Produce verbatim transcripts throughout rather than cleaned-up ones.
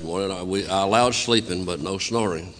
morning. I, we, I allowed sleeping, but no snoring.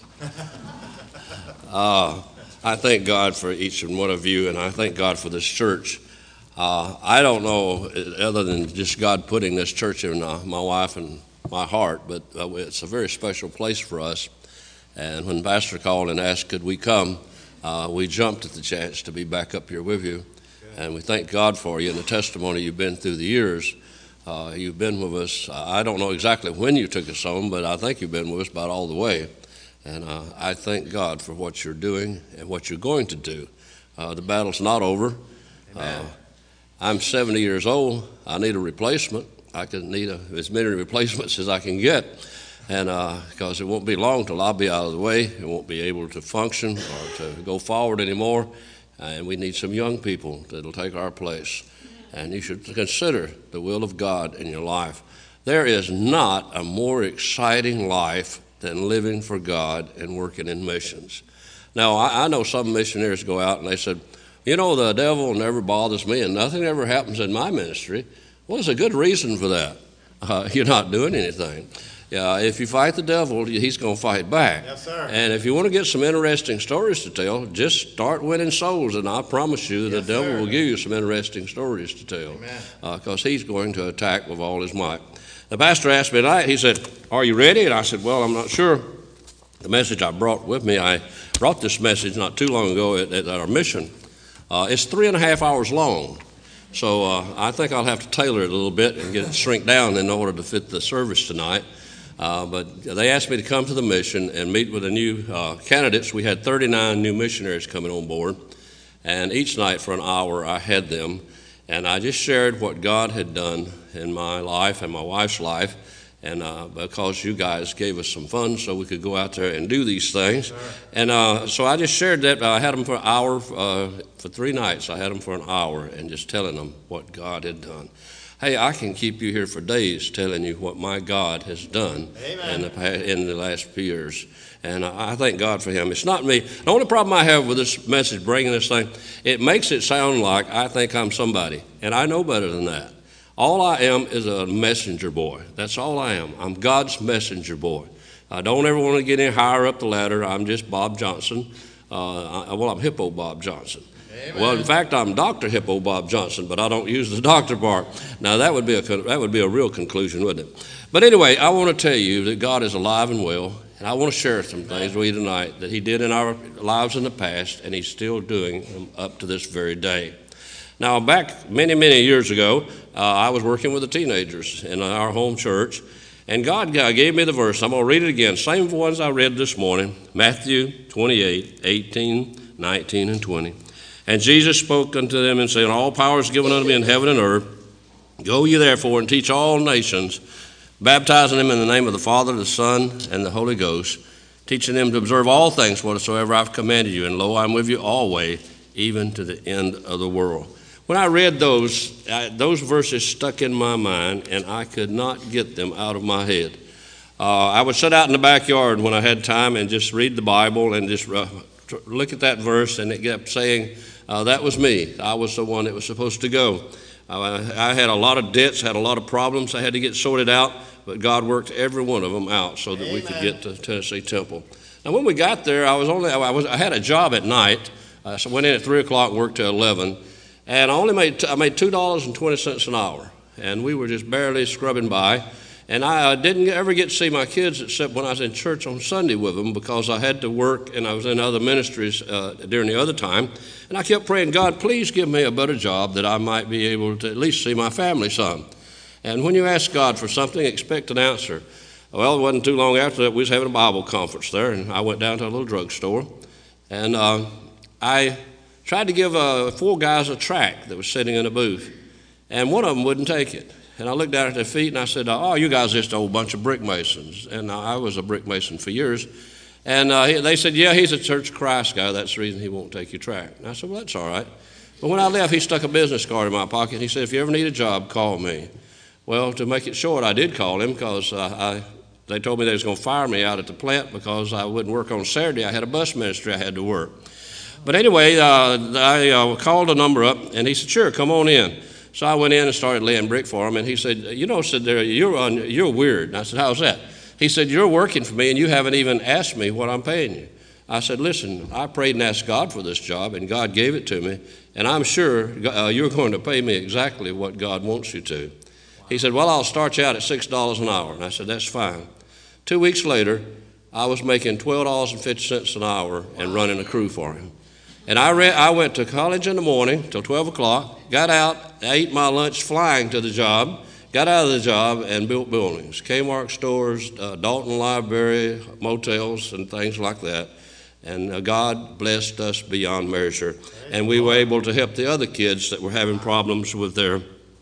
Uh, I thank God for each and one of you, and I thank God for this church. Uh, I don't know, other than just God putting this church in uh, my wife and my heart, but uh, it's a very special place for us. And when Pastor called and asked, could we come, uh, we jumped at the chance to be back up here with you. And we thank God for you and the testimony you've been through the years. Uh, you've been with us. I don't know exactly when you took us home, but I think you've been with us about all the way. And uh, I thank God for what you're doing and what you're going to do. Uh, the battle's not over. Uh, I'm seventy years old. I need a replacement. I can need a, as many replacements as I can get. And because uh, it won't be long till I'll be out of the way. It won't be able to function or to go forward anymore. And we need some young people that'll take our place. And you should consider the will of God in your life. There is not a more exciting life than living for God and working in missions. Now, I, I know some missionaries go out and they said, you know, the devil never bothers me and nothing ever happens in my ministry. Well, there's a good reason for that. Uh, you're not doing anything. Yeah, if you fight the devil, he's going to fight back. Yes, sir. And if you want to get some interesting stories to tell, just start winning souls, and I promise you yes, the devil sir. will give you some interesting stories to tell, because uh, he's going to attack with all his might. The pastor asked me tonight, he said, are you ready? And I said, well, I'm not sure. The message I brought with me, I brought this message not too long ago at, at our mission. Uh, it's three and a half hours long. So uh, I think I'll have to tailor it a little bit and get it shrink down in order to fit the service tonight. Uh, but they asked me to come to the mission and meet with the new uh, candidates. We had thirty-nine new missionaries coming on board, and each night for an hour I had them, and I just shared what God had done in my life and my wife's life, and uh, because you guys gave us some funds so we could go out there and do these things. Sure. And uh, so I just shared that. I had them for an hour, uh, for three nights. I had them for an hour and just telling them what God had done. Hey, I can keep you here for days telling you what my God has done in the, in the last few years. And I thank God for him. It's not me. The only problem I have with this message, bringing this thing, it makes it sound like I think I'm somebody. And I know better than that. All I am is a messenger boy. That's all I am. I'm God's messenger boy. I don't ever want to get any higher up the ladder. I'm just Bob Johnson. Uh, I, well, I'm Hippo Bob Johnson. Amen. Well, in fact, I'm Doctor Hippo Bob Johnson, but I don't use the doctor part. Now, that would be a that would be a real conclusion, wouldn't it? But anyway, I want to tell you that God is alive and well, and I want to share some things with you tonight that he did in our lives in the past, and he's still doing them up to this very day. Now, back many, many years ago, uh, I was working with the teenagers in our home church, and God gave me the verse. I'm going to read it again, same ones I read this morning, Matthew twenty-eight, eighteen, nineteen, and twenty. And Jesus spoke unto them and said, all power is given unto me in heaven and earth. Go ye therefore and teach all nations, baptizing them in the name of the Father, the Son, and the Holy Ghost, teaching them to observe all things whatsoever I've commanded you. And lo, I'm with you always, even to the end of the world. When I read those, I, those verses stuck in my mind, and I could not get them out of my head. Uh, I would sit out in the backyard when I had time and just read the Bible and just uh, look at that verse, and it kept saying, Uh, that was me. I was the one that was supposed to go. Uh, I had a lot of debts, had a lot of problems I had to get sorted out, but God worked every one of them out so that Amen. We could get to Tennessee Temple. Now, when we got there, I was only I was I had a job at night, uh, so I went in at three o'clock, worked till eleven, and I only made I made two dollars and twenty cents an hour, and we were just barely scrubbing by. And I didn't ever get to see my kids except when I was in church on Sunday with them, because I had to work and I was in other ministries uh, during the other time. And I kept praying, God, please give me a better job that I might be able to at least see my family some. And when you ask God for something, expect an answer. Well, it wasn't too long after that, we was having a Bible conference there, and I went down to a little drugstore. And uh, I tried to give uh, four guys a tract that was sitting in a booth, and one of them wouldn't take it. And I looked down at their feet and I said, oh, you guys are just a whole bunch of brick masons. And I was a brick mason for years. And uh, they said, yeah, he's a Church of Christ guy. That's the reason he won't take your tract. And I said, well, that's all right. But when I left, he stuck a business card in my pocket. He said, if you ever need a job, call me. Well, to make it short, I did call him because uh, I, they told me they was going to fire me out at the plant because I wouldn't work on Saturday. I had a bus ministry I had to work. But anyway, uh, I uh, called a number up, and he said, sure, come on in. So I went in and started laying brick for him, and he said, you know, said there, you're, on, you're weird. And I said, how's that? He said, you're working for me and you haven't even asked me what I'm paying you. I said, listen, I prayed and asked God for this job, and God gave it to me, and I'm sure uh, you're going to pay me exactly what God wants you to. He said, well, I'll start you out at six dollars an hour. And I said, that's fine. Two weeks later, I was making twelve dollars and fifty cents an hour and running a crew for him. And I, re- I went to college in the morning till twelve o'clock, got out, I ate my lunch flying to the job, got out of the job and built buildings, Kmart stores, uh, Dalton Library, motels, and things like that. And uh, God blessed us beyond measure. And we were able to help the other kids that were having problems with their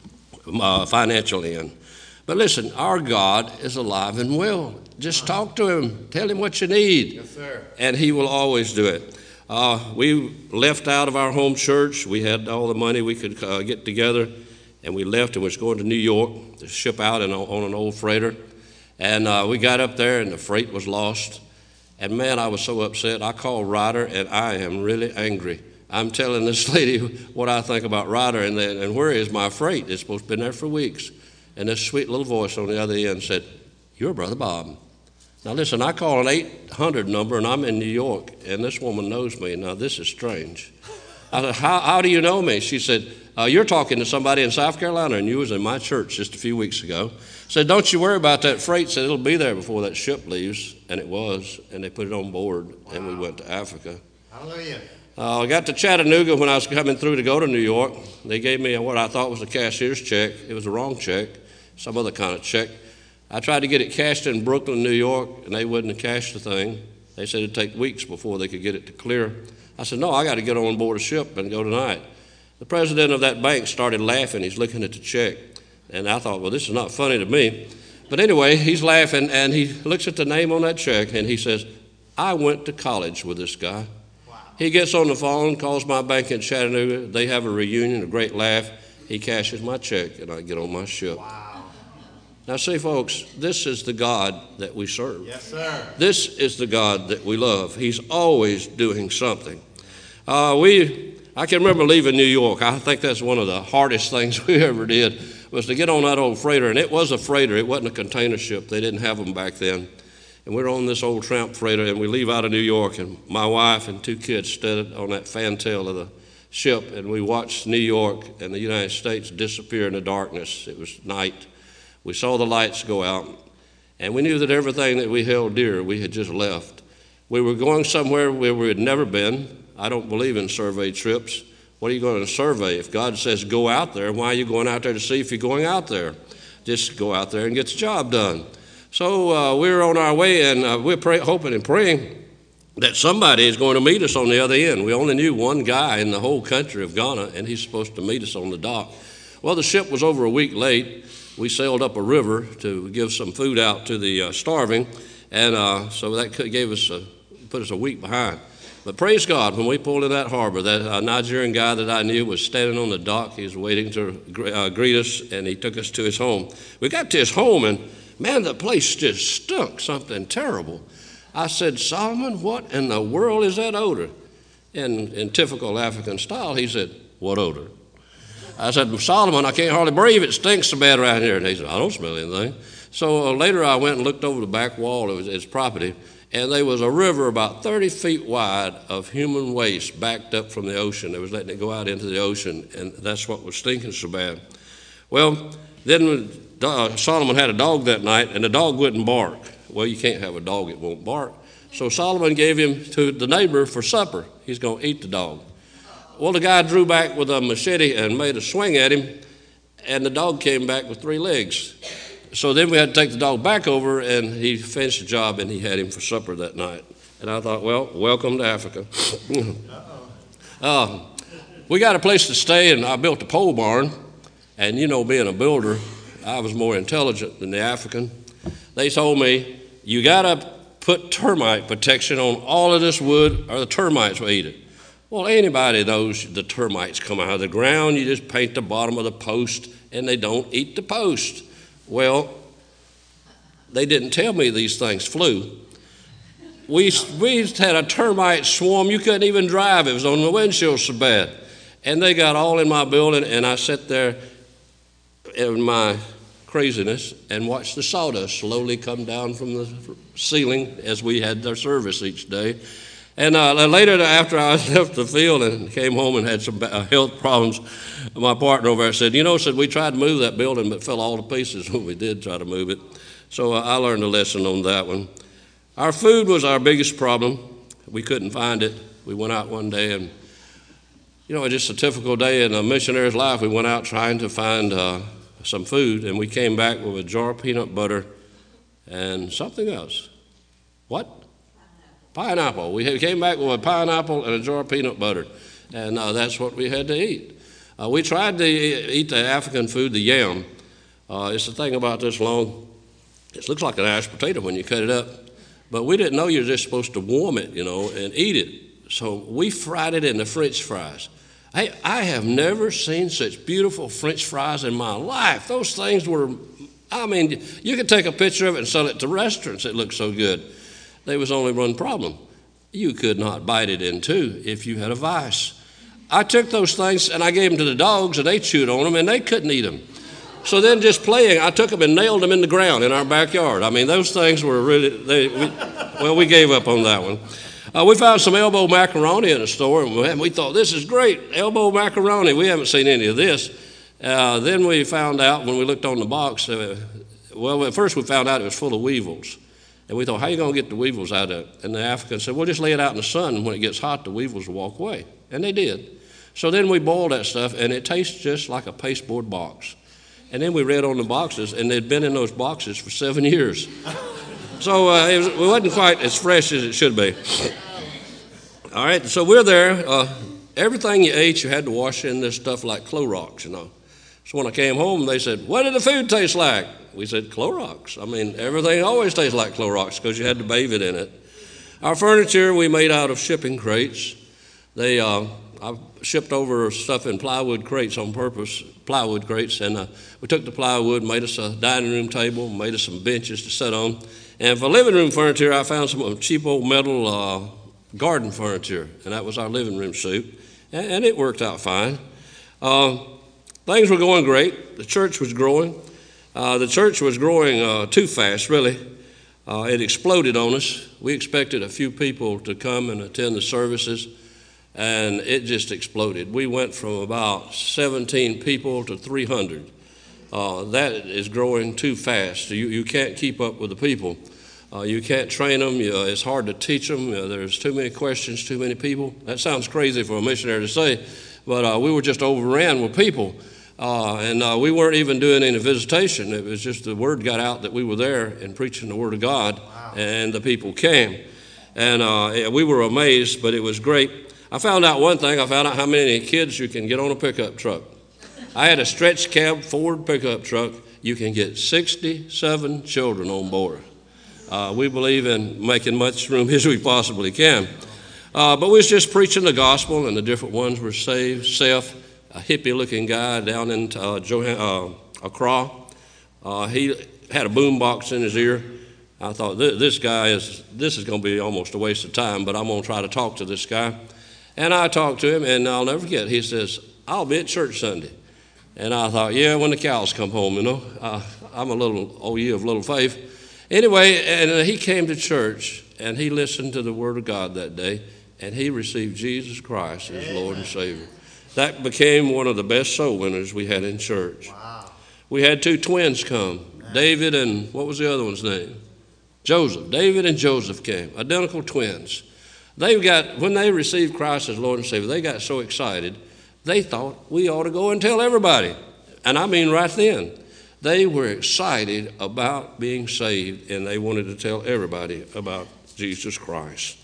uh, financial end. But listen, our God is alive and well. Just talk to him. Tell him what you need. Yes, sir. And he will always do it. Uh, we left out of our home church. We had all the money we could uh, get together. And we left and was going to New York to ship out in, on an old freighter. And uh, we got up there and the freight was lost. And man, I was so upset. I called Ryder, and I am really angry. I'm telling this lady what I think about Ryder, and, then, and where is my freight? It's supposed to be there for weeks. And this sweet little voice on the other end said, you're Brother Bob. Now listen, I call an eight hundred number, and I'm in New York, and this woman knows me. Now this is strange. I said, how, how do you know me? She said, uh, you're talking to somebody in South Carolina, and you was in my church just a few weeks ago. Said, don't you worry about that freight. Said, it'll be there before that ship leaves. And it was, and they put it on board, wow. And we went to Africa. Hallelujah. Uh, I got to Chattanooga when I was coming through to go to New York. They gave me what I thought was a cashier's check. It was a wrong check, some other kind of check. I tried to get it cashed in Brooklyn, New York, and they wouldn't cash the thing. They said it'd take weeks before they could get it to clear. I said, no, I got to get on board a ship and go tonight. The president of that bank started laughing. He's looking at the check. And I thought, well, this is not funny to me. But anyway, he's laughing, and he looks at the name on that check, and he says, I went to college with this guy. Wow. He gets on the phone, calls my bank in Chattanooga. They have a reunion, a great laugh. He cashes my check, and I get on my ship. Wow. Now, see, folks, this is the God that we serve. Yes, sir. This is the God that we love. He's always doing something. Uh, we, I can remember leaving New York. I think that's one of the hardest things we ever did, was to get on that old freighter. And it was a freighter. It wasn't a container ship. They didn't have them back then. And we were on this old tramp freighter, and we leave out of New York, and my wife and two kids stood on that fantail of the ship, and we watched New York and the United States disappear in the darkness. It was night. We saw the lights go out, and we knew that everything that we held dear, we had just left. We were going somewhere where we had never been. I don't believe in survey trips. What are you going to survey? If God says go out there, why are you going out there to see if you're going out there? Just go out there and get the job done. So uh, we were on our way, and uh, we're pray- hoping and praying that somebody is going to meet us on the other end. We only knew one guy in the whole country of Ghana, and he's supposed to meet us on the dock. Well, the ship was over a week late. We sailed up a river to give some food out to the uh, starving, and uh, so that gave us a, put us a week behind. But praise God, when we pulled in that harbor, that uh, Nigerian guy that I knew was standing on the dock. He was waiting to uh, greet us, and he took us to his home. We got to his home, and man, the place just stunk something terrible. I said, Solomon, what in the world is that odor? And in typical African style, he said, what odor? I said, Solomon, I can't hardly breathe. It stinks so bad around here. And he said, I don't smell anything. So uh, later I went and looked over the back wall of his, his property, and there was a river about thirty feet wide of human waste backed up from the ocean. They was letting it go out into the ocean, and that's what was stinking so bad. Well, then uh, Solomon had a dog that night, and the dog wouldn't bark. Well, you can't have a dog that won't bark. So Solomon gave him to the neighbor for supper. He's going to eat the dog. Well, the guy drew back with a machete and made a swing at him, and the dog came back with three legs. So then we had to take the dog back over, and he finished the job, and he had him for supper that night. And I thought, well, welcome to Africa. uh, we got a place to stay, and I built a pole barn. And, you know, being a builder, I was more intelligent than the African. They told me, you got to put termite protection on all of this wood, or the termites will eat it. Well, anybody knows the termites come out of the ground. You just paint the bottom of the post, and they don't eat the post. Well, they didn't tell me these things flew. We, we had a termite swarm. You couldn't even drive. It was on the windshield so bad. And they got all in my building, and I sat there in my craziness and watched the sawdust slowly come down from the ceiling as we had our service each day. And uh, later, after I left the field and came home and had some health problems, my partner over there said, you know, said we tried to move that building but fell all to pieces when we did try to move it. So uh, I learned a lesson on that one. Our food was our biggest problem. We couldn't find it. We went out one day and, you know, just a typical day in a missionary's life, we went out trying to find uh, some food, and we came back with a jar of peanut butter and something else. What? Pineapple. We came back with a pineapple and a jar of peanut butter, and uh, that's what we had to eat. Uh, we tried to eat the African food, the yam. Uh, it's the thing about this long, it looks like an mashed potato when you cut it up, but we didn't know you're just supposed to warm it, you know, and eat it. So we fried it into French fries. Hey, I have never seen such beautiful French fries in my life. Those things were, I mean, you could take a picture of it and sell it to restaurants. It looked so good. There was only one problem. You could not bite it in two if you had a vice. I took those things and I gave them to the dogs, and they chewed on them, and they couldn't eat them. So then just playing, I took them and nailed them in the ground in our backyard. I mean, those things were really, they, we, well, we gave up on that one. Uh, we found some elbow macaroni in the store, and we thought, this is great, elbow macaroni. We haven't seen any of this. Uh, then we found out when we looked on the box, uh, well, at first we found out it was full of weevils. And we thought, how are you going to get the weevils out of it? And the African said, well, just lay it out in the sun, and when it gets hot, the weevils will walk away. And they did. So then we boiled that stuff, and it tastes just like a pasteboard box. And then we read on the boxes, and they'd been in those boxes for seven years. So uh, it, was, it wasn't quite as fresh as it should be. All right, so we're there. Uh, everything you ate, you had to wash in this stuff like Clorox, you know. So when I came home, they said, what did the food taste like? We said, Clorox. I mean, everything always tastes like Clorox because you had to bathe it in it. Our furniture we made out of shipping crates. They, uh, I shipped over stuff in plywood crates on purpose, plywood crates, and uh, we took the plywood, made us a dining room table, made us some benches to sit on. And for living room furniture, I found some cheap old metal uh, garden furniture, and that was our living room suite, and, and it worked out fine. Uh, things were going great. The church was growing. Uh, the church was growing uh, too fast, really. Uh, it exploded on us. We expected a few people to come and attend the services, and it just exploded. We went from about seventeen people to three hundred. Uh, that is growing too fast. You, you can't keep up with the people. Uh, you can't train them. You, uh, it's hard to teach them. Uh, there's too many questions, too many people. That sounds crazy for a missionary to say, but uh, we were just overran with people. Uh, and uh, we weren't even doing any visitation. It was just the word got out that we were there and preaching the word of God, wow. And the people came. And uh, we were amazed, but it was great. I found out one thing. I found out how many kids you can get on a pickup truck. I had a stretch cab Ford pickup truck. You can get sixty-seven children on board. Uh, we believe in making much room as we possibly can. Uh, but we was just preaching the gospel, and the different ones were saved. Seth, a hippie-looking guy down in uh, Johann, uh, Accra. Uh, he had a boom box in his ear. I thought, this guy is, this is going to be almost a waste of time, but I'm going to try to talk to this guy. And I talked to him, and I'll never forget, he says, I'll be at church Sunday. And I thought, yeah, when the cows come home, you know. Uh, I'm a little, oh, ye of little faith. Anyway, and he came to church, and he listened to the word of God that day, and he received Jesus Christ as Lord and Savior. That became one of the best soul winners we had in church. Wow. We had two twins come, Man. David and what was the other one's name? Joseph. David and Joseph came, identical twins. They got, when they received Christ as Lord and Savior, they got so excited, they thought we ought to go and tell everybody. And I mean right then. They were excited about being saved, and they wanted to tell everybody about Jesus Christ.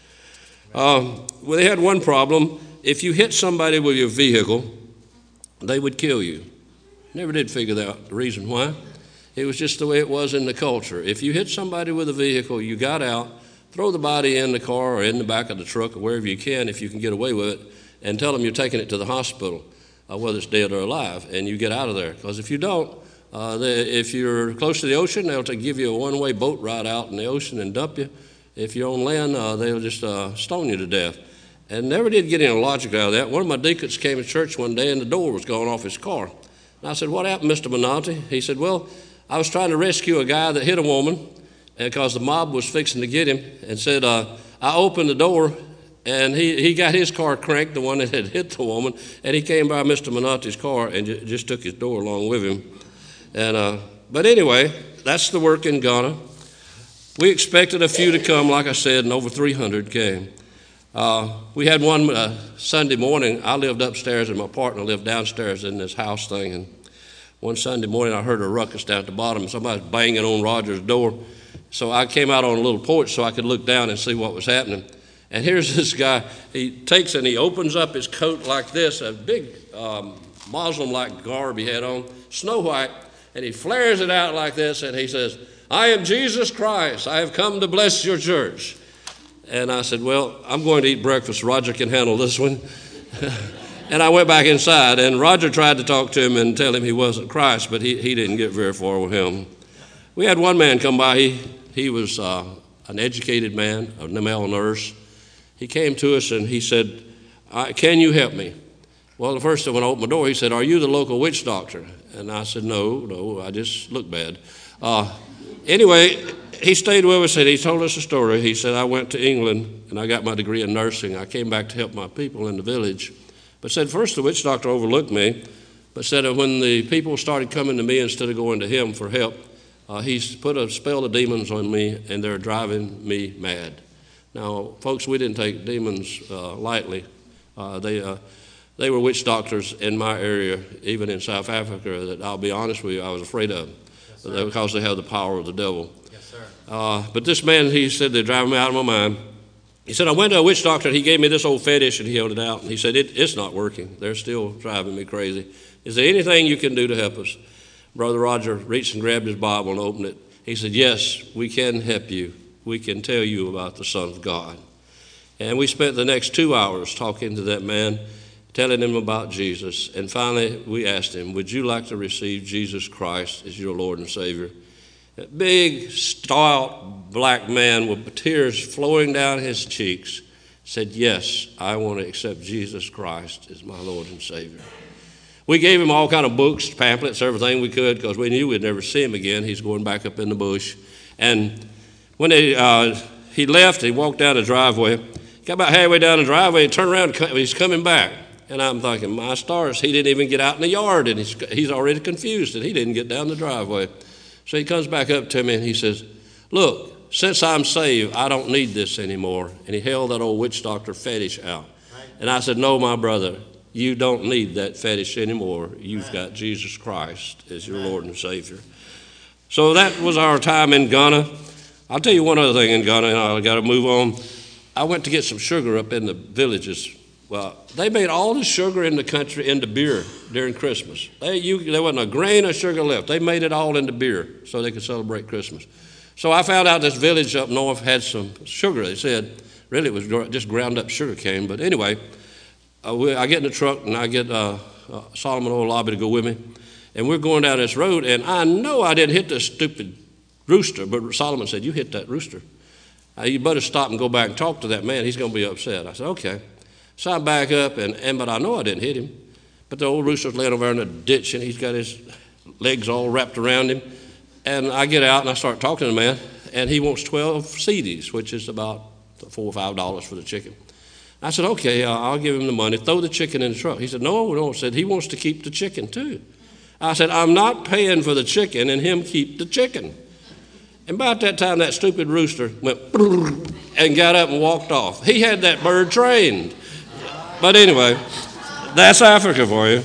Um, well, they had one problem. If you hit somebody with your vehicle, they would kill you. Never did figure out the reason why. It was just the way it was in the culture. If you hit somebody with a vehicle, you got out, throw the body in the car or in the back of the truck or wherever you can, if you can get away with it, and tell them you're taking it to the hospital, uh, whether it's dead or alive, and you get out of there. Because if you don't, uh, they, if you're close to the ocean, they'll give you a one-way boat ride out in the ocean and dump you. If you're on land, uh, they'll just uh, stone you to death. And never did get any logic out of that. One of my deacons came to church one day, and the door was going off his car. And I said, what happened, Mister Menotti? He said, well, I was trying to rescue a guy that hit a woman because the mob was fixing to get him, and said, uh, I opened the door, and he, he got his car cranked, the one that had hit the woman, and he came by Mister Minotti's car and j- just took his door along with him. And uh, But anyway, that's the work in Ghana. We expected a few to come, like I said, and over three hundred came. Uh, we had one uh, Sunday morning. I lived upstairs, and my partner lived downstairs in this house thing. And one Sunday morning, I heard a ruckus down at the bottom. Somebody was banging on Roger's door. So I came out on a little porch so I could look down and see what was happening. And here's this guy. He takes and he opens up his coat like this, a big um, Muslim-like garb he had on, snow white, and he flares it out like this, and he says, I am Jesus Christ. I have come to bless your church. And I said, well, I'm going to eat breakfast. Roger can handle this one. And I went back inside, and Roger tried to talk to him and tell him he wasn't Christ, but he, he didn't get very far with him. We had one man come by. He, he was uh, an educated man, a male nurse. He came to us, and he said, can you help me? Well, the first time when I opened my door, he said, are you the local witch doctor? And I said, no, no, I just look bad. Uh, anyway, he stayed with us, and he told us a story. He said, I went to England, and I got my degree in nursing. I came back to help my people in the village. But said, first the witch doctor overlooked me, but said that when the people started coming to me instead of going to him for help, uh, he's put a spell of demons on me, and they're driving me mad. Now, folks, we didn't take demons uh, lightly. Uh, they uh, they were witch doctors in my area, even in South Africa, that I'll be honest with you, I was afraid of, yes, because they have the power of the devil. Yes, sir. Uh, but this man, he said, they're driving me out of my mind. He said, I went to a witch doctor, and he gave me this old fetish, and he held it out, and he said, it, it's not working. They're still driving me crazy. Is there anything you can do to help us? Brother Roger reached and grabbed his Bible and opened it. He said, yes, we can help you. We can tell you about the Son of God. And we spent the next two hours talking to that man, telling him about Jesus. And finally, we asked him, would you like to receive Jesus Christ as your Lord and Savior? A big, stout black man with tears flowing down his cheeks said, yes, I want to accept Jesus Christ as my Lord and Savior. We gave him all kind of books, pamphlets, everything we could, because we knew we'd never see him again. He's going back up in the bush. And when they, uh, he left, he walked down the driveway, got about halfway down the driveway, and turned around, and he's coming back. And I'm thinking, my stars, he didn't even get out in the yard, and he's, he's already confused, and he didn't get down the driveway. So he comes back up to me, and he says, look, since I'm saved, I don't need this anymore. And he held that old witch doctor fetish out. And I said, no, my brother, you don't need that fetish anymore. You've got Jesus Christ as your Lord and Savior. So that was our time in Ghana. I'll tell you one other thing in Ghana, and I've got to move on. I went to get some sugar up in the villages. Well, they made all the sugar in the country into beer during Christmas. They, you, there wasn't a grain of sugar left. They made it all into beer so they could celebrate Christmas. So I found out this village up north had some sugar. They said, really, it was just ground up sugar cane. But anyway, uh, we, I get in the truck, and I get uh, uh, Solomon Oil Lobby to go with me. And we're going down this road, and I know I didn't hit this stupid rooster, but Solomon said, you hit that rooster. Uh, you better stop and go back and talk to that man. He's going to be upset. I said, okay. So I back up, and, and but I know I didn't hit him. But the old rooster's laying over in a ditch, and he's got his legs all wrapped around him. And I get out, and I start talking to the man, and he wants twelve C Ds, which is about four or five dollars for the chicken. I said, okay, uh, I'll give him the money. Throw the chicken in the truck. He said, no, no. I said, he wants to keep the chicken, too. I said, I'm not paying for the chicken and him keep the chicken. And about that time, that stupid rooster went and got up and walked off. He had that bird trained. But anyway, that's Africa for you.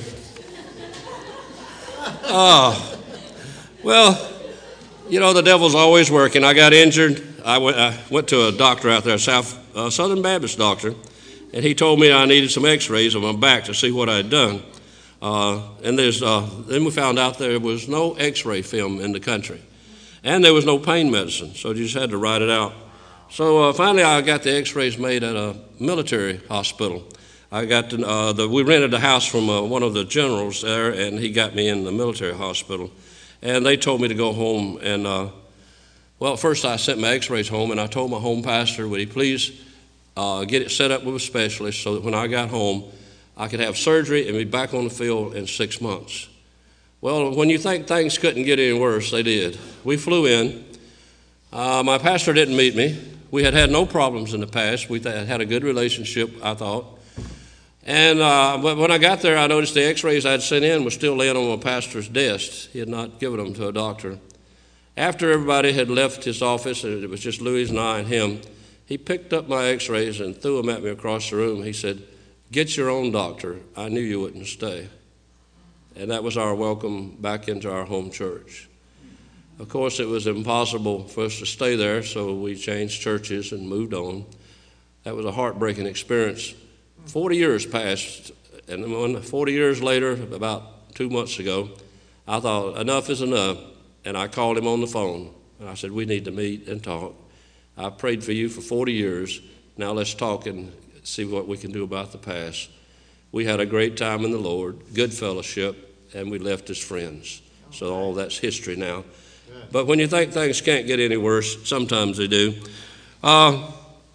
Oh, well, you know, the devil's always working. I got injured. I went, I went to a doctor out there, South uh, Southern Baptist doctor, and he told me I needed some x-rays of my back to see what I had done. Uh, and there's, uh, then we found out there was no x-ray film in the country. And there was no pain medicine, so you just had to write it out. So uh, finally I got the x-rays made at a military hospital. I got to, uh, the, we rented a house from uh, one of the generals there, and he got me in the military hospital. And they told me to go home. And, uh, well, first I sent my x-rays home, and I told my home pastor, would he please uh, get it set up with a specialist so that when I got home, I could have surgery and be back on the field in six months. Well, when you think things couldn't get any worse, they did. We flew in. Uh, my pastor didn't meet me. We had had no problems in the past. We th- had a good relationship, I thought. And uh, but when I got there, I noticed the x-rays I'd sent in were still laying on my pastor's desk. He had not given them to a doctor. After everybody had left his office, and it was just Louise and I and him, he picked up my x-rays and threw them at me across the room. He said, "Get your own doctor. I knew you wouldn't stay." And that was our welcome back into our home church. Of course, it was impossible for us to stay there, so we changed churches and moved on. That was a heartbreaking experience. Forty years passed, and when forty years later, about two months ago, I thought, enough is enough, and I called him on the phone. And I said, "We need to meet and talk. I prayed for you for forty years. Now let's talk and see what we can do about the past." We had a great time in the Lord, good fellowship, and we left as friends. So all that's history now. But when you think things can't get any worse, sometimes they do. Uh,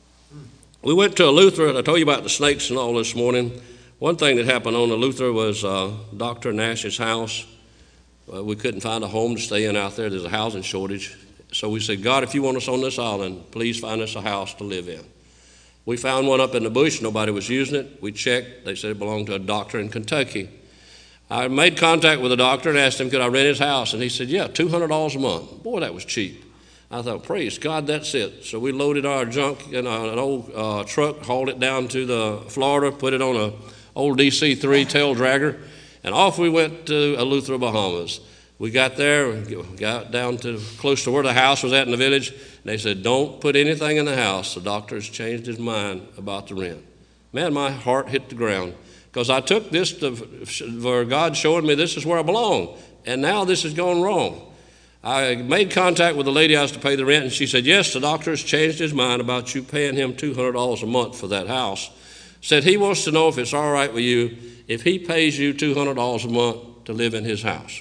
we went to a Lutheran. I told you about the snakes and all this morning. One thing that happened on the Lutheran was uh, Doctor Nash's house. Uh, we couldn't find a home to stay in out there. There's a housing shortage. So we said, "God, if you want us on this island, please find us a house to live in." We found one up in the bush. Nobody was using it. We checked. They said it belonged to a doctor in Kentucky. I made contact with the doctor and asked him, could I rent his house? And he said, yeah, two hundred dollars a month. Boy, that was cheap. I thought, praise God, that's it. So we loaded our junk in an old uh, truck, hauled it down to the Florida, put it on an old D C three tail dragger, and off we went to Eleuthera, Bahamas. We got there, got down to close to where the house was at in the village, and they said, don't put anything in the house. The doctor has changed his mind about the rent. Man, my heart hit the ground. Because I took this to, for God showing me this is where I belong, and now this is going wrong. I made contact with the lady I was to pay the rent, and she said, yes, the doctor has changed his mind about you paying him two hundred dollars a month for that house. Said he wants to know if it's all right with you if he pays you two hundred dollars a month to live in his house.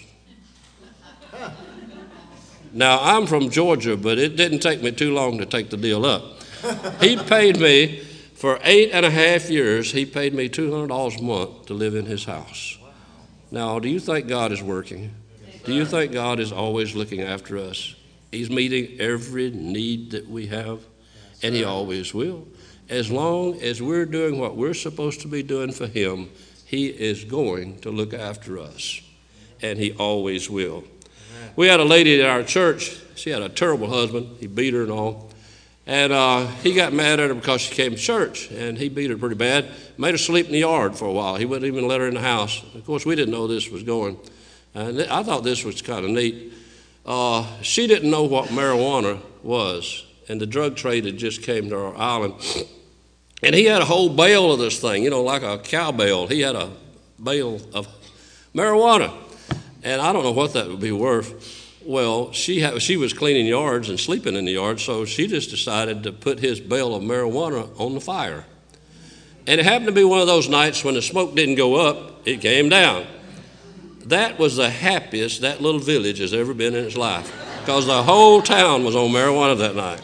Now, I'm from Georgia, but it didn't take me too long to take the deal up. He paid me. For eight and a half years, he paid me two hundred dollars a month to live in his house. Now, do you think God is working? Do you think God is always looking after us? He's meeting every need that we have, and he always will. As long as we're doing what we're supposed to be doing for him, he is going to look after us, and he always will. We had a lady at our church. She had a terrible husband. He beat her and all. And uh, he got mad at her because she came to church, and he beat her pretty bad, made her sleep in the yard for a while. He wouldn't even let her in the house. Of course, we didn't know this was going. And th- I thought this was kind of neat. Uh, she didn't know what marijuana was, and the drug trade had just came to our island. And he had a whole bale of this thing, you know, like a cow bale. He had a bale of marijuana, and I don't know what that would be worth. Well, she ha- she was cleaning yards and sleeping in the yard, so she just decided to put his bale of marijuana on the fire. And it happened to be one of those nights when the smoke didn't go up, it came down. That was the happiest that little village has ever been in its life, because the whole town was on marijuana that night.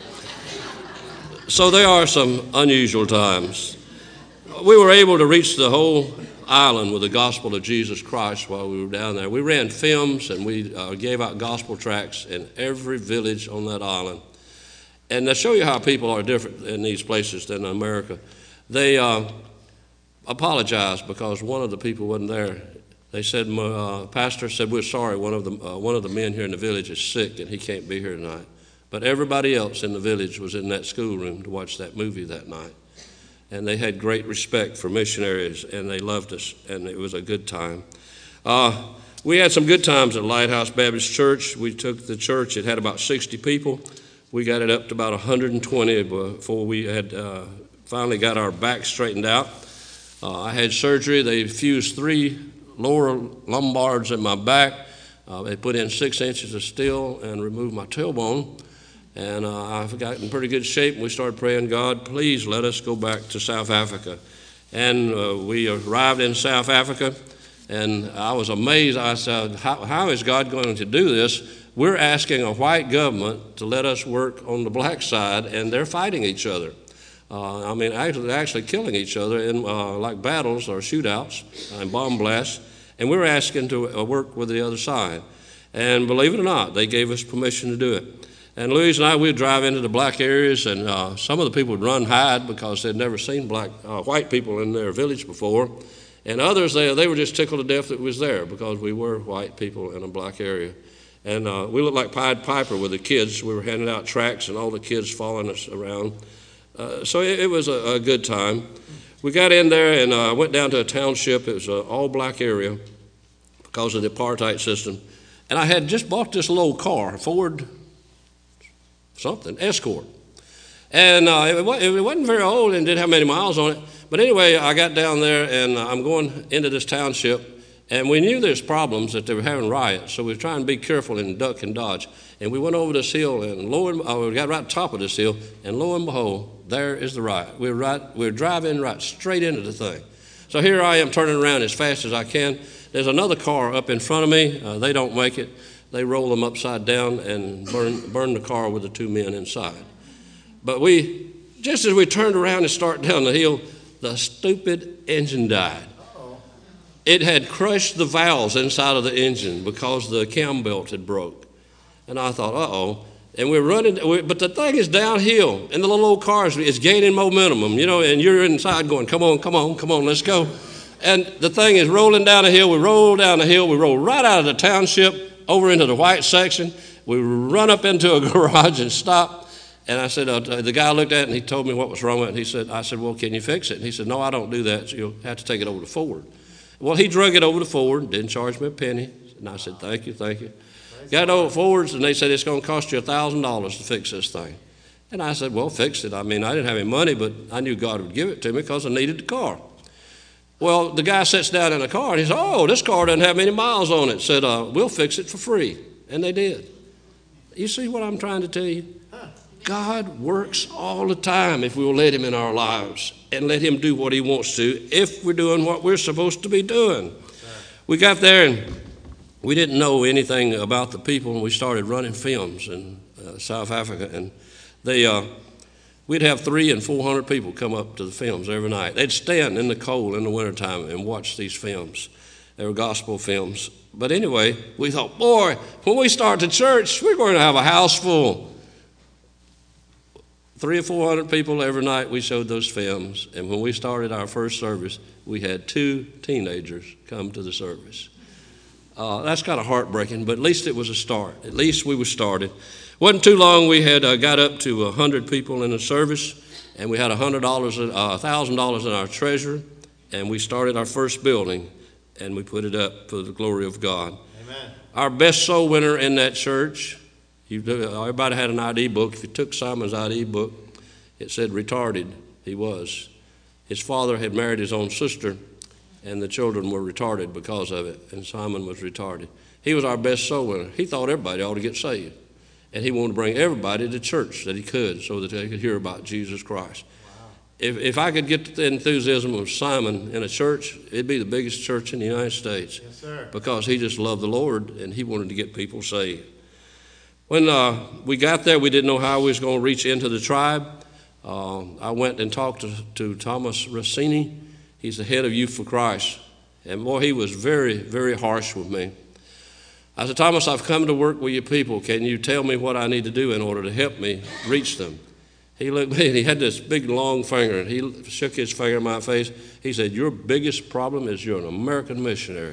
So there are some unusual times. We were able to reach the whole island with the gospel of Jesus Christ while we were down there. We ran films and we uh, gave out gospel tracts in every village on that island. And to show you how people are different in these places than America, they uh, apologized because one of the people wasn't there. They said, my uh, pastor said, we're sorry, one of the uh, one of the men here in the village is sick and he can't be here tonight. But everybody else in the village was in that schoolroom to watch that movie that night. And they had great respect for missionaries, and they loved us, and it was a good time. Uh, we had some good times at Lighthouse Baptist Church. We took the church, it had about sixty people. We got it up to about one hundred twenty before we had uh, finally got our back straightened out. Uh, I had surgery. They fused three lower lumbars in my back. Uh, they put in six inches of steel and removed my tailbone. And uh, I've gotten in pretty good shape, and we started praying, God, please let us go back to South Africa. And uh, we arrived in South Africa, and I was amazed. I said, how, how is God going to do this? We're asking a white government to let us work on the black side, and they're fighting each other. Uh, I mean, actually, they're actually killing each other in uh, like battles or shootouts and bomb blasts. And we were asking to work with the other side. And believe it or not, they gave us permission to do it. And Louise and I, we'd drive into the black areas, and uh, some of the people would run hide because they'd never seen black uh, white people in their village before. And others, they, they were just tickled to death that we was there because we were white people in a black area. And uh, we looked like Pied Piper with the kids. We were handing out tracts and all the kids following us around. Uh, so it, it was a, a good time. We got in there and uh, went down to a township. It was an all-black area because of the apartheid system. And I had just bought this little car, Ford something, Escort. And uh, it, it wasn't very old and didn't have many miles on it. But anyway, I got down there, and I'm going into this township, and we knew there's problems, that they were having riots, so we were trying to be careful and duck and dodge. And we went over this hill, and lo and uh, we got right top of this hill, and lo and behold, there is the riot. We were, right, we were driving right straight into the thing. So here I am turning around as fast as I can. There's another car up in front of me. Uh, they don't make it. They roll them upside down and burn, burn the car with the two men inside. But we, just as we turned around and started down the hill, the stupid engine died. Uh-oh. It had crushed the valves inside of the engine because the cam belt had broke. And I thought, uh-oh. And we're running, we, but the thing is downhill, and the little old car is, is gaining momentum, you know, and you're inside going, come on, come on, come on, let's go. And the thing is rolling down the hill. We roll down the hill. We roll right out of the township over into the white section. We run up into a garage and stop. And I said, uh, the guy looked at it, and he told me what was wrong with it. And he said, I said, well, can you fix it? And he said, no, I don't do that, so you'll have to take it over to Ford. Well, he drug it over to Ford, didn't charge me a penny. And I said, thank you, thank you. Got it over to Ford's, and they said, it's going to cost you one thousand dollars to fix this thing. And I said, well, fix it. I mean, I didn't have any money, but I knew God would give it to me because I needed the car. Well, the guy sits down in the car, and he said, oh, this car doesn't have many miles on it. Said, uh, we'll fix it for free. And they did. You see what I'm trying to tell you? God works all the time if we will let him in our lives and let him do what he wants to if we're doing what we're supposed to be doing. We got there, and we didn't know anything about the people, and we started running films in uh, South Africa. And they, uh, we'd have three and four hundred people come up to the films every night. They'd stand in the cold in the wintertime and watch these films. They were gospel films. But anyway, we thought, boy, when we start the church, we're going to have a house full. Three or four hundred people every night we showed those films. And when we started our first service, we had two teenagers come to the service. Uh, that's kind of heartbreaking, but at least it was a start. At least we were started. Wasn't too long, we had uh, got up to one hundred people in the service, and we had one hundred dollars, uh, one thousand dollars in our treasury, and we started our first building, and we put it up for the glory of God. Amen. Our best soul winner in that church, you, everybody had an I D book. If you took Simon's I D book, it said retarded. He was. His father had married his own sister, and the children were retarded because of it, and Simon was retarded. He was our best soul winner. He thought everybody ought to get saved, and he wanted to bring everybody to church that he could so that they could hear about Jesus Christ. Wow. If, if I could get the enthusiasm of Simon in a church, it'd be the biggest church in the United States. Yes, sir. Because he just loved the Lord, and he wanted to get people saved. When uh, we got there, we didn't know how we was going to reach into the tribe. Uh, I went and talked to, to Thomas Rossini. He's the head of Youth for Christ. And boy, he was very, very harsh with me. I said, Thomas, I've come to work with your people. Can you tell me what I need to do in order to help me reach them? He looked at me, and he had this big, long finger, and he shook his finger in my face. He said, your biggest problem is you're an American missionary.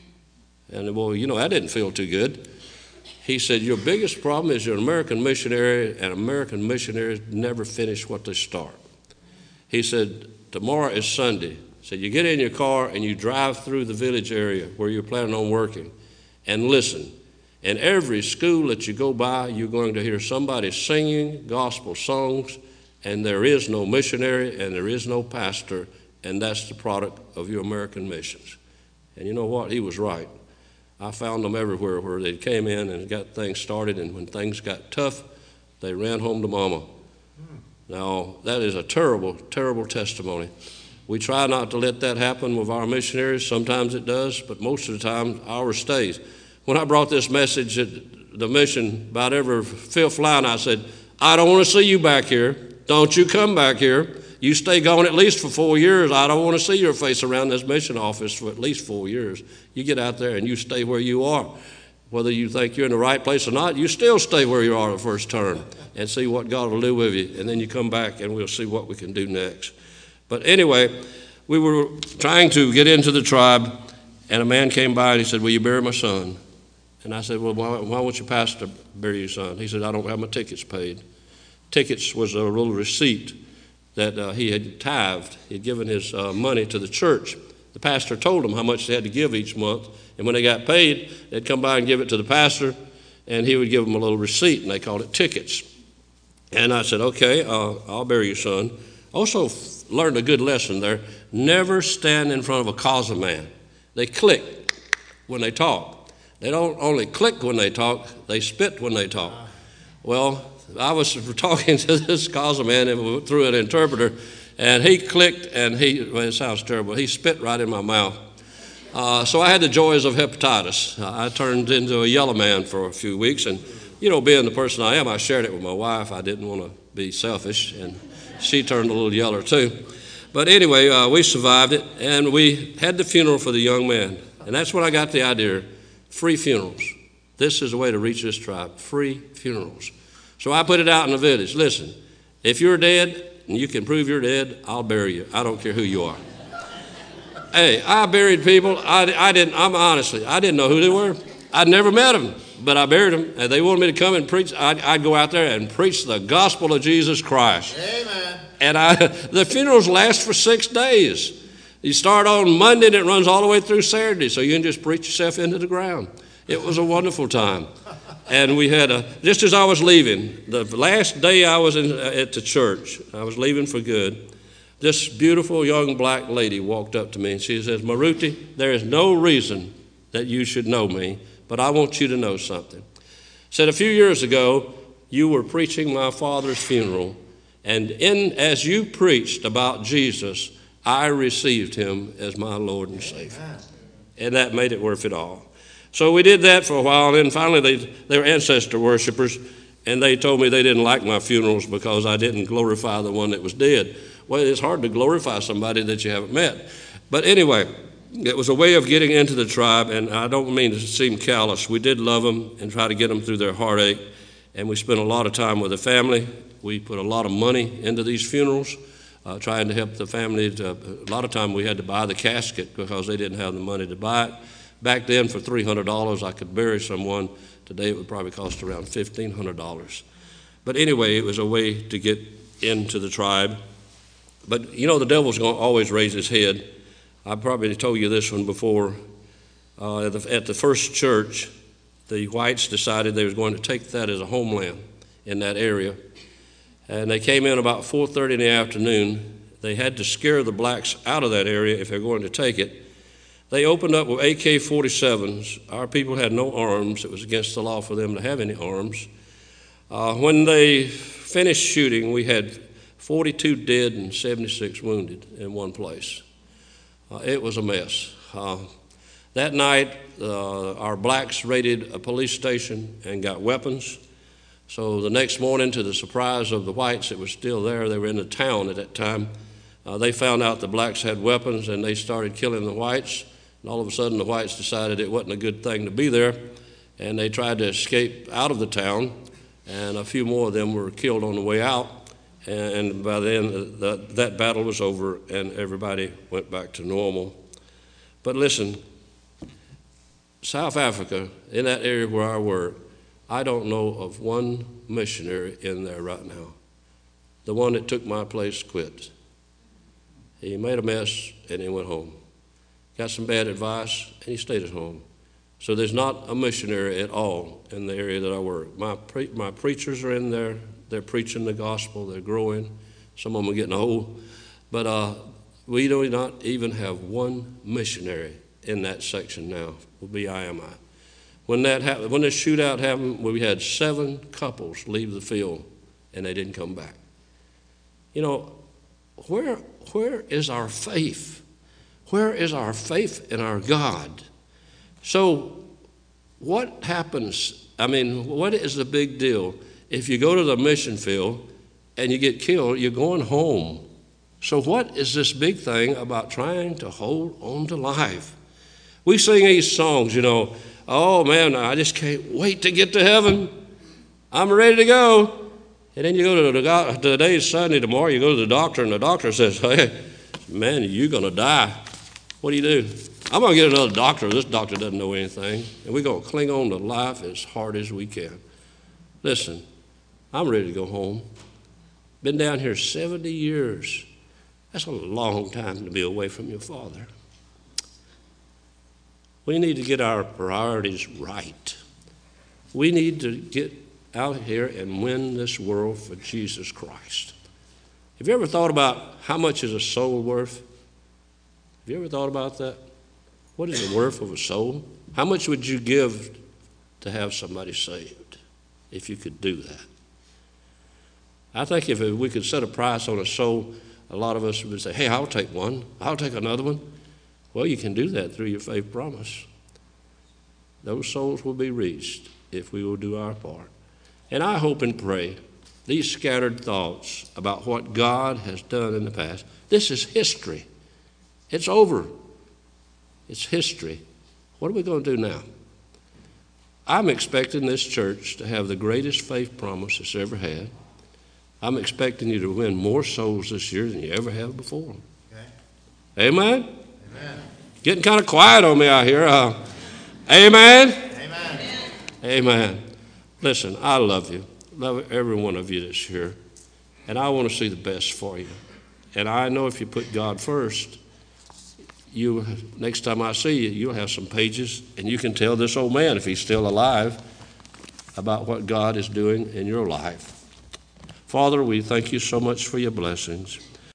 And well, you know, that didn't feel too good. He said, your biggest problem is you're an American missionary, and American missionaries never finish what they start. He said, tomorrow is Sunday. So you get in your car and you drive through the village area where you're planning on working and listen. In every school that you go by, you're going to hear somebody singing gospel songs, and there is no missionary and there is no pastor, and that's the product of your American missions. And you know what? He was right. I found them everywhere where they came in and got things started, and when things got tough, they ran home to mama. Now, that is a terrible, terrible testimony. We try not to let that happen with our missionaries. Sometimes it does, but most of the time, ours stays. When I brought this message at the mission, about every fifth line, I said, I don't want to see you back here. Don't you come back here. You stay gone at least for four years. I don't want to see your face around this mission office for at least four years. You get out there and you stay where you are. Whether you think you're in the right place or not, you still stay where you are the first term and see what God will do with you. And then you come back and we'll see what we can do next. But anyway, we were trying to get into the tribe, and a man came by and he said, will you bury my son? And I said, well, why, why won't your pastor bury your son? He said, I don't have my tickets paid. Tickets was a little receipt that uh, he had tithed. He had given his uh, money to the church. The pastor told them how much they had to give each month, and when they got paid, they'd come by and give it to the pastor, and he would give them a little receipt, and they called it tickets. And I said, okay, uh, I'll bury your son. Also f- learned a good lesson there. Never stand in front of a cause man. They click when they talk. They don't only click when they talk, they spit when they talk. Well, I was talking to this cause man and through an interpreter, and he clicked, and he, well, it sounds terrible, he spit right in my mouth. Uh, so I had the joys of hepatitis. I turned into a yellow man for a few weeks, and, you know, being the person I am, I shared it with my wife. I didn't want to be selfish, and she turned a little yeller too. But anyway, uh, we survived it, and we had the funeral for the young man, and that's when I got the idea. Free funerals. This is a way to reach this tribe. Free funerals. So I put it out in the village. Listen, if you're dead and you can prove you're dead, I'll bury you. I don't care who you are. Hey, I buried people. I, I didn't, I'm honestly, I didn't know who they were. I'd never met them, but I buried them. And they wanted me to come and preach. I'd, I'd go out there and preach the gospel of Jesus Christ. Amen. And I, the funerals last for six days. You start on Monday and it runs all the way through Saturday, so you can just preach yourself into the ground. It was a wonderful time. And we had a, just as I was leaving, the last day I was in, at the church, I was leaving for good, this beautiful young black lady walked up to me and she says, Maruti, there is no reason that you should know me, but I want you to know something. Said a few years ago, you were preaching my father's funeral, and in as you preached about Jesus, I received him as my Lord and Savior. And that made it worth it all. So we did that for a while, and then finally they, they were ancestor worshipers, and they told me they didn't like my funerals because I didn't glorify the one that was dead. Well, it's hard to glorify somebody that you haven't met. But anyway, it was a way of getting into the tribe, and I don't mean to seem callous. We did love them and try to get them through their heartache, and we spent a lot of time with the family. We put a lot of money into these funerals. Uh, trying to help the family. To, a lot of time we had to buy the casket because they didn't have the money to buy it. Back then for three hundred dollars I could bury someone. Today it would probably cost around fifteen hundred dollars. But anyway, it was a way to get into the tribe. But you know the devil's going to always raise his head. I probably told you this one before. Uh, at, the, at the first church, the whites decided they was going to take that as a homeland in that area. And they came in about four thirty in the afternoon. They had to scare the blacks out of that area if they're going to take it. They opened up with A K forty-sevens. Our people had no arms. It was against the law for them to have any arms. Uh, when they finished shooting, we had forty-two dead and seventy-six wounded in one place. Uh, it was a mess. Uh, that night, uh, our blacks raided a police station and got weapons. So the next morning, to the surprise of the whites, it was still there. They were in the town at that time. Uh, they found out the blacks had weapons, and they started killing the whites. And all of a sudden, the whites decided it wasn't a good thing to be there, and they tried to escape out of the town, and a few more of them were killed on the way out. And by then, the, that battle was over, and everybody went back to normal. But listen, South Africa, in that area where I work, I don't know of one missionary in there right now. The one that took my place quit. He made a mess and he went home. Got some bad advice and he stayed at home. So there's not a missionary at all in the area that I work. My pre- my preachers are in there. They're preaching the gospel. They're growing. Some of them are getting old. But uh, we do not even have one missionary in that section now. Will be I M I. When that happened, when this shootout happened, we had seven couples leave the field, and they didn't come back. You know, where where is our faith? Where is our faith in our God? So, what happens? I mean, what is the big deal if you go to the mission field and you get killed? You're going home. So what is this big thing about trying to hold on to life? We sing these songs, you know, oh man, I just can't wait to get to heaven. I'm ready to go. And then you go to the doctor, today's Sunday, tomorrow you go to the doctor, and the doctor says, hey, man, you're going to die. What do you do? I'm going to get another doctor. This doctor doesn't know anything. And we're going to cling on to life as hard as we can. Listen, I'm ready to go home. Been down here seventy years. That's a long time to be away from your Father. We need to get our priorities right. We need to get out here and win this world for Jesus Christ. Have you ever thought about how much is a soul worth? Have you ever thought about that? What is the worth of a soul? How much would you give to have somebody saved if you could do that? I think if we could set a price on a soul, a lot of us would say, hey, I'll take one. I'll take another one. Well, you can do that through your faith promise. Those souls will be reached if we will do our part. And I hope and pray these scattered thoughts about what God has done in the past. This is history. It's over. It's history. What are we going to do now? I'm expecting this church to have the greatest faith promise it's ever had. I'm expecting you to win more souls this year than you ever have before. Okay. Amen? Amen. Getting kind of quiet on me out here. Uh, amen? Amen? Amen. Listen, I love you. Love every one of you that's here. And I want to see the best for you. And I know if you put God first, you next time I see you, you'll have some pages, and you can tell this old man, if he's still alive, about what God is doing in your life. Father, we thank you so much for your blessings.